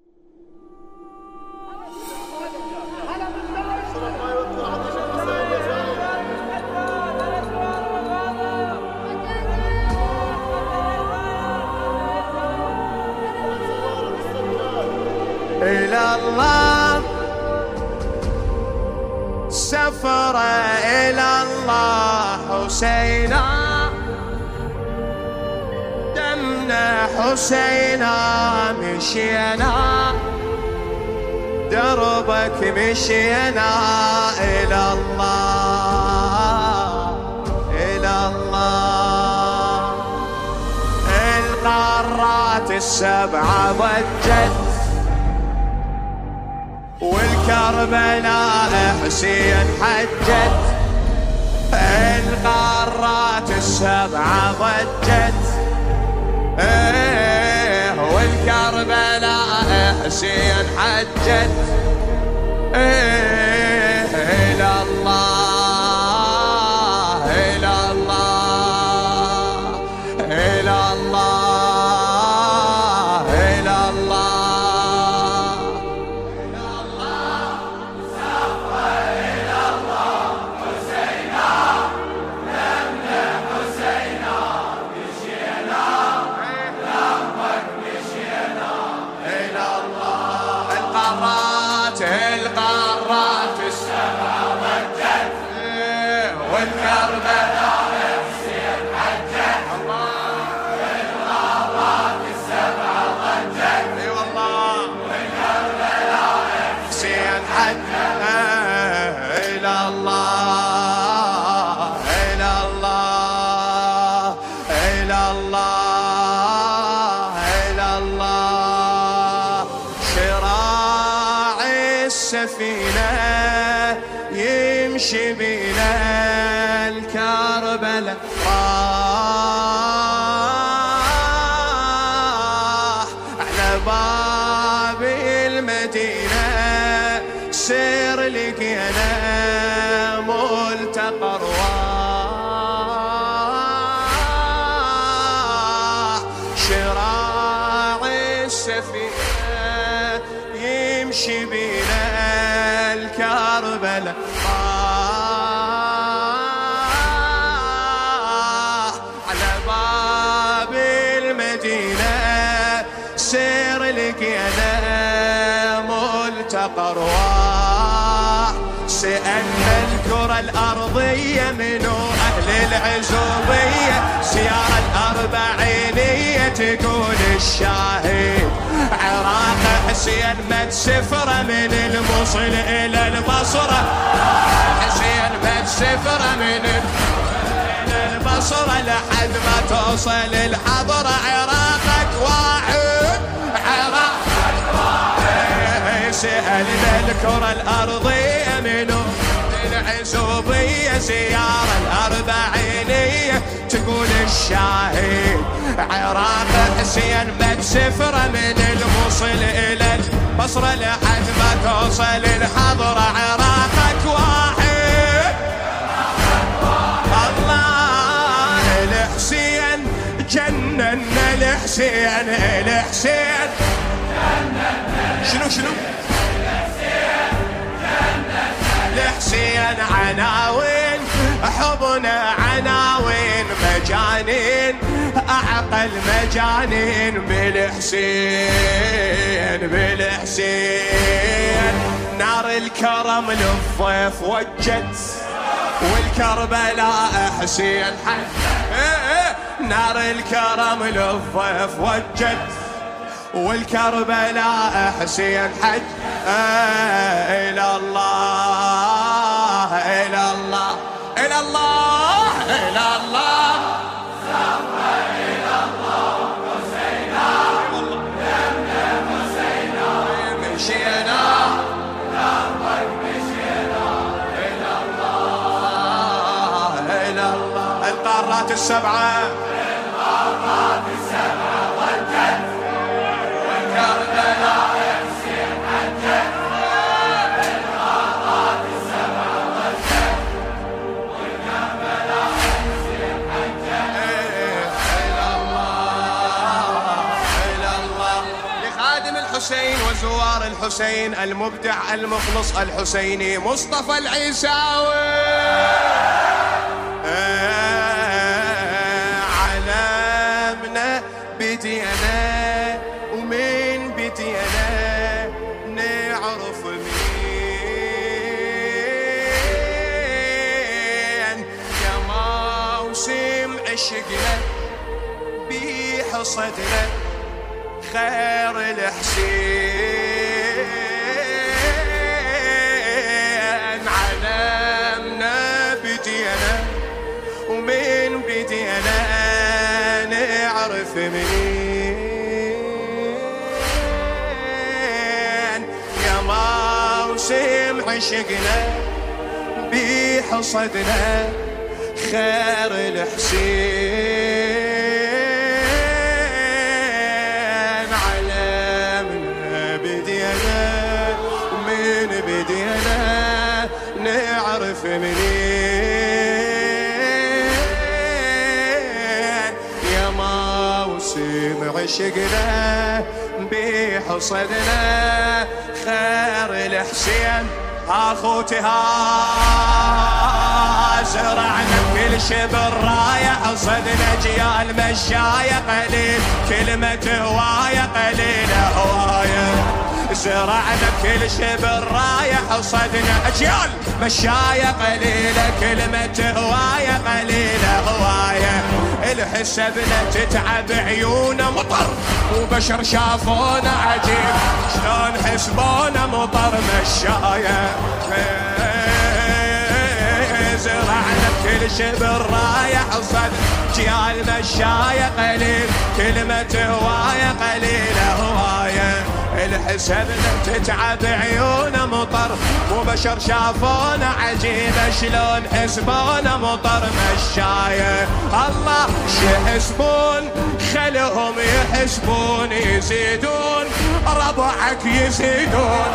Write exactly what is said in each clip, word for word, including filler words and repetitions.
إلى الله سفر إلى الله حسينا، دمنا حسينا مشينا، دربك مشينا إلى الله إلى الله. القارات السبعة ضجت والكربلاء حسين حجت، القارات السبعة ضجت ايه والكربلاء حسين حجت ايه إلى الله إلى الله إلى الله إلى الله. القارات السبعة ضجت والكربلاء حسين حجت، القارات السبعة ضجت اي والله والكربلاء حسين حجت إلى الله إلى الله إلى الله إلى الله. السفينة يمشي بنا الكربلاء راح على باب المدينة، سير لقينا ملتقى أرواح. شراع السفينة يمشي بنا الكربلاء راح على باب المدينة، سير لقينا ملتقى أرواح. سألنا الكرة الأرضية منو أهل العزوبية، سيارة الأربعينية تقول الشاهد عراق حسين مد سفرة من الموصل إلى البصرة، حسين مد سفرة من إلى البصرة لحد ما توصل الحضرة. عراقك واحد عراقك واحد. سألنا الكرة الأرضية منو العزوبية، سيارة الأربعينية تقول الشاهد عراق حسين مد سفرة من الموصل إلى البصرة لحد ما توصل الحضرة. عراقك واحد الله. الحسين جننا الحسين الحسين شنو شنو الحسين عناوين حبنا عناوين مجانين أعقل مجانين بالحسين بالحسين. نار الكرم للضيف وجت والكربلاء حسين حج، نار الكرم للضيف وجت والكربلاء حسين حج إلى الله إلى الله إلى الله إلى الله. سفر إلى الله حسينا، دمنا حسينا مشينا، دربك مشينا إلى الله إلى الله. القارات السبعة القارات السبعة ضجت والكربلاء حسين حجت، القارات السبعة ضجت والكربلاء حسين حجت إلى الله إلى الله. لخادم الحسين وزوجته ثوار الحسين المبدع المخلص الحسيني مصطفى العيساوي. علمنا بدينا ومن بدينا نعرف مين يا موسم عشقنا بحصدنا خير الحسين. علمنا بدينا ومن بدينا نعرف منين يا موسم عشقنا بحصدنا خير الحسين. علمنا بدينا ومن بدينا نعرف منين يا موسم عشقنا بحصدنا خير الحسين. اخوتي ها زرعنا بكل شبر رايه حصدنا جيال مشايه قليل كلمة هوايه قليله هوايه. زرعنا بكل شبر رايه حصدنا اجيال مشايه قليله كلمة هوايه قليله هوايه. الحسبنا تتعب عيونه مطر وبشر شافونا عجيب شلون حسبونا مطر مشايه. زرعنا بكل شبر رايه حصد جيال مشايه قليل كلمة هوايه قليله هوايه. الحسبنا تتعب عيونه مطر وبشر شافونا عجيبه شلون حسبونا مطر مشايه. الله شيحسبون خلهم يحسبون يزيدون ربعك يزيدون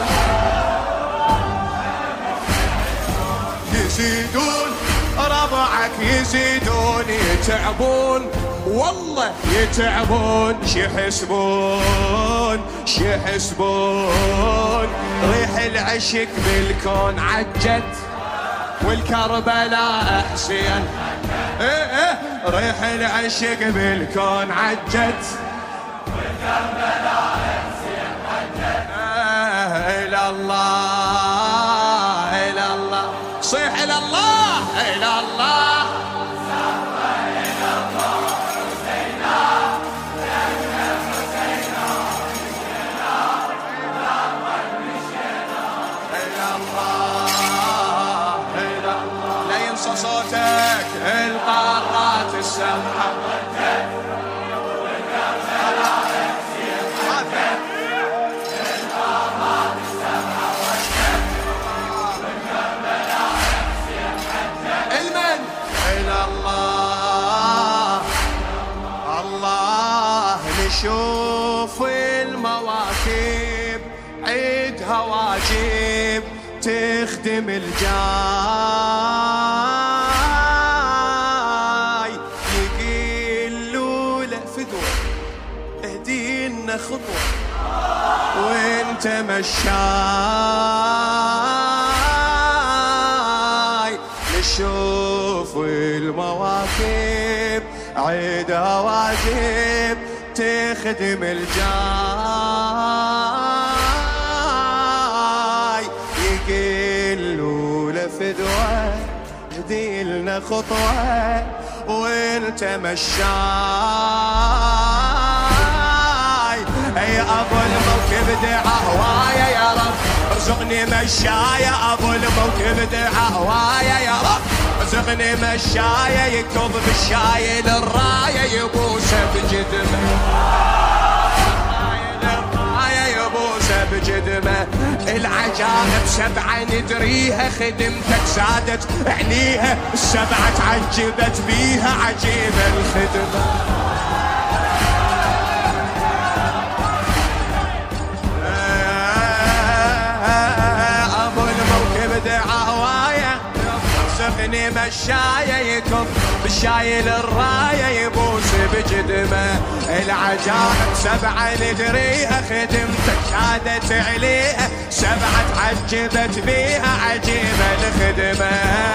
يزيدون ربعك يزيدون يتعبون والله يتعبون شيحسبون شيحسبون. ريح العشق بالكون عجت والكربلاء حسين. ايه ايه ريح العشق بالكون عجت والكربلاء حسين عجت. الى الله الى الله صيح الى الله الى الله صوتك القارات السبعة المن إلى الله الله نشوف المواكب عيدها واجب تخدم الجاي يقلوا له فدوة اهدينا خطوة وانت مشاي. نشوف المواكب عيدها واجب تخدم الجاي يقلوا له فدوة اهديلنا خطوة وانت مشاي. اي ابو الموكب دعا هوايا يا رب ارزقني مشاية. ابو الموكب دعا هوايا يا رب ارزقني مشاية. يكتب بالشاي للراية يبوسه بجدمه يبوسه بجدمه. العجائب سبعة ندريها خدمتك زادت عينيها السبعة تعجبت بيها عجيبة الخدمة. ابو الموكب دعا هواية ارزقني مشاية. يكب شايل الراية يبوس بجدمه. العجائب سبعة ندريها خدمتك شادت عليها سبعة تعجبت بيها عجيبة الخدمة.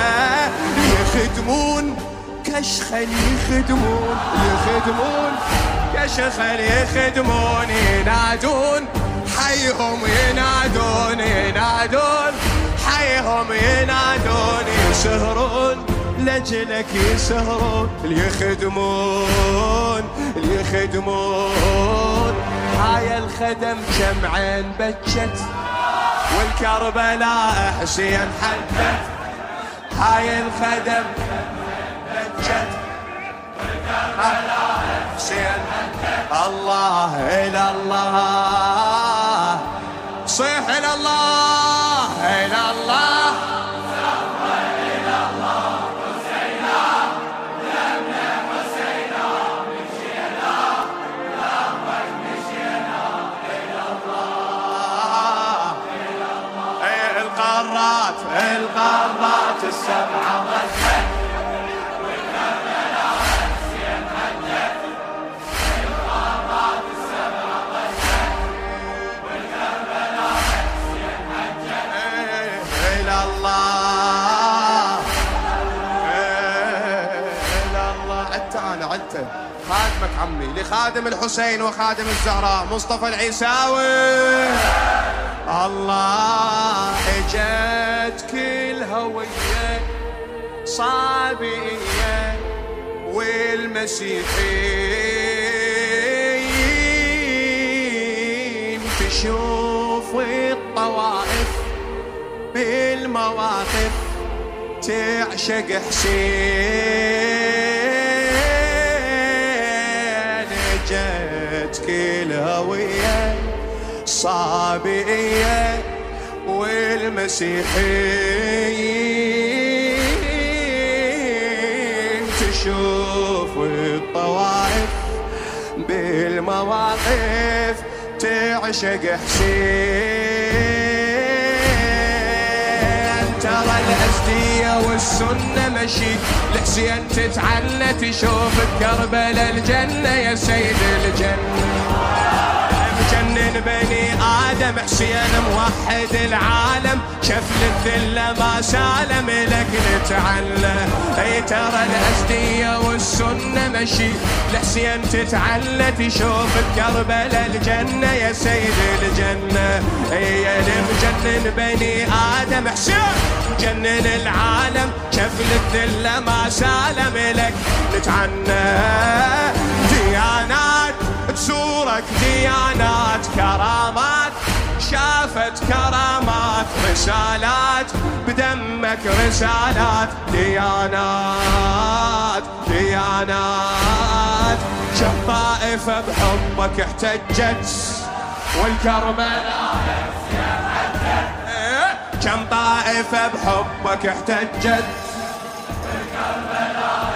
يخدمون كشخل يخدمون يخدمون كشخل يخدمون ينادون حيهم ينادون ينادون حيهم ينادون يسهرون لجلك يسهرون يخدمون يخدمون. هاي الخدم جمعين بجت والكربلاء حسين حدت. هاي الخدم بجت والكربلاء حسين حدت. الله إلى الله صيح إلى الله إلى الله إلى الله حسينا لمن حسينا مشينا لمن مشينا إلى الله إلى الله. القارات القارات السبعة غزت والكربلاء حسين حدت. القارات السبعة غزت والكربلاء حسين حدت. إلى الله إلى الله. عدت أنا عدت خادمك عمي لخادم الحسين وخادم الزهراء مصطفى العيساوي. الله اجت كل هوية صابئية والمسيحيين تشوف الطوائف بالمواقف تعشق حسين. اجت كل هوية صابئية والمسيحيين تشوف الطوائف بالمواقف تعشق حسين. ترى الأزدية والسنة مشي لحسين تتعنى تشوف بكربلاء الجنة يا سيد الجنة. مجنن بني آدم حسين موحد العالم شفل الذلة ما سالم لك نتعلى. اي ترى الأزدية والسنة مشي لحسين تتعلى تشوف بكربلاء الجنة يا سيد الجنة. اي مجنن بني آدم حسين مجنن العالم شفل الذلة ما سالم لك نتعنى. ديانات تزورك ديانات كرامات شافت كرامات رسالات بدمك رسالات ديانات ديانات. كم طائفة بحبك احتجت والكربلاء كم طائفة بحبك احتجت والكربلاء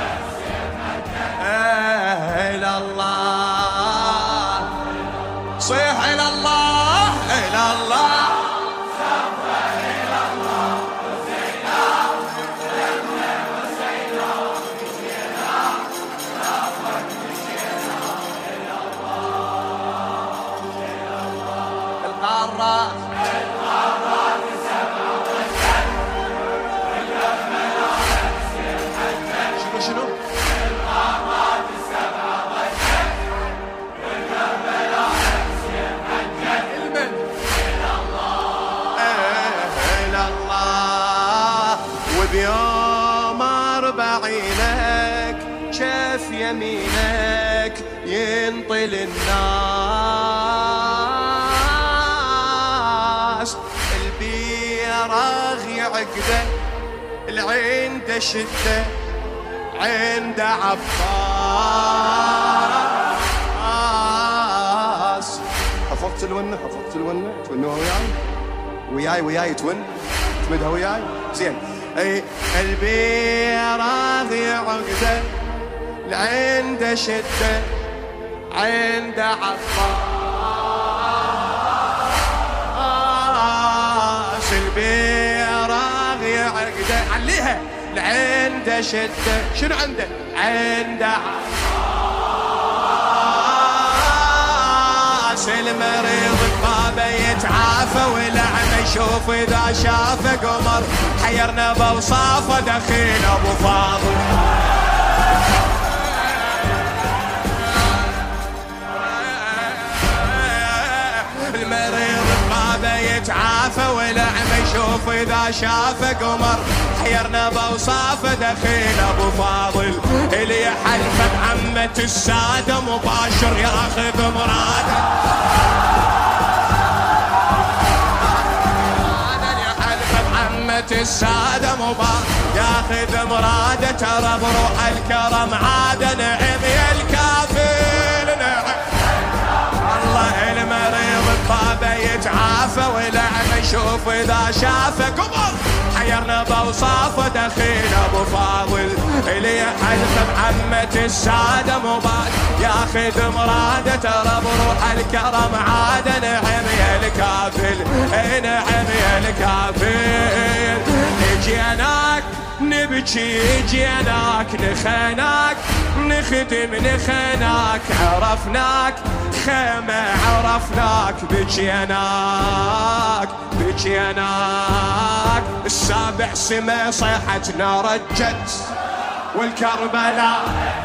إلى الله صيح إلى الله إلى الله سوف إلى الله حسينا لمن حسينا مشينا لمن مشينا إلى الله إلى الله. القارات القارات السبع غزت والكربلاء حسين حدت. شنو شنو؟ القارات السبع غزت والكربلاء حسين حدت. المن إلى الله إلى الله. وبيوم أربعينك شاف يمينك ينطل الناس البيراغ يعقده العين تشده عند عباس. حفظت الونة حفظت الونة تونوها وياي وياي وياي تون تمدها وياي زين. اي البيراغ يعقده العين تشده عند عباس البيراغ يعقده عليها عنده شدة. شنو عنده؟ عنده المريض بابه يتعافى والأعمى يشوف إذا شافه قمر. حيرنا بوصافه دخيل أبو فاضل. المريض بابه يتعافى والأعمى يشوف إذا شافه قمر. حيرنا بوصافه دخيل أبو فاضل. اللي يحلف بعمة السادة مباشر ياخذ مراده. السادة مبارك ياخذ مراده. ترى بروح الكرم عاد نعم يا الكافل نعم. الله المريض بابه يتعافى والأعمى يشوف إذا شافه قمر. حيرنا بوصافه دخيل أبو فاضل. اللي حلف بعمة السادة مبارك ياخذ مراده. ترى بروح الكرم عاد نعم يا الكافل نعم يا الكافل. جيناك نبكي جيناك نخناك نخدم نخناك عرفناك خيمة عرفناك بجيناك بجيناك. السابع سما صيحتنا رجت والكربلاء.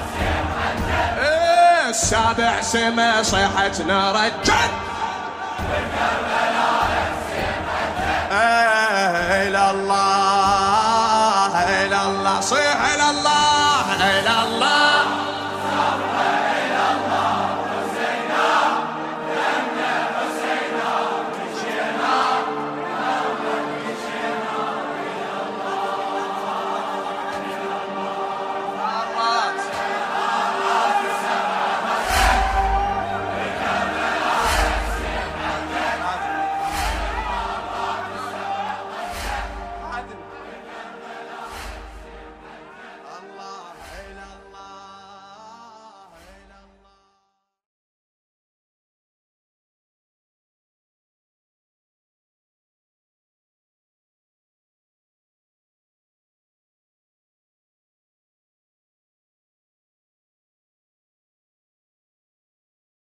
السابع سما صيحتنا رجت والكربلاء. إلى الله